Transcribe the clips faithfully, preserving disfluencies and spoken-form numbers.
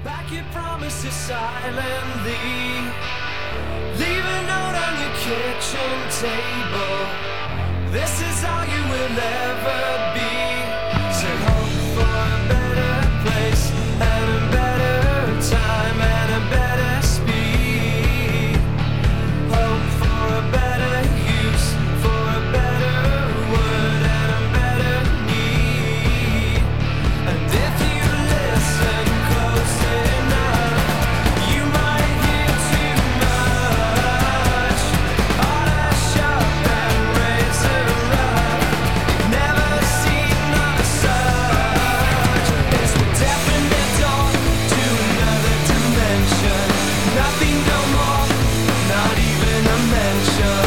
back your promises silently. Leave a note on your kitchen table. This is all you will ever be. So hope for a better place and a better time and a better speed. Hope for a better use, for a better word and a better need. And if you listen close enough, you might hear too much. All that sharp and razor rough, you've never seen the such. It's the definite door to another dimension. Nothing no more, not even a mention.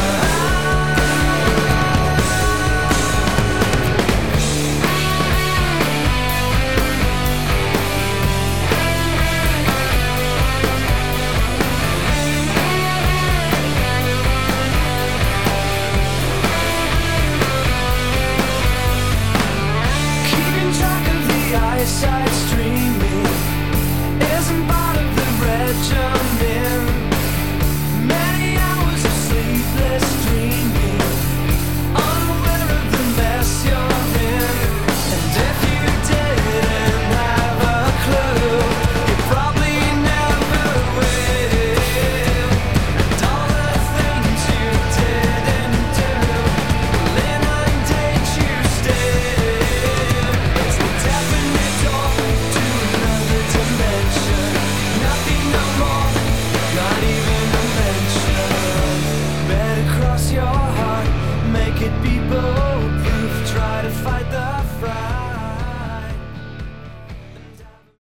Keeping track of the eyesight stream.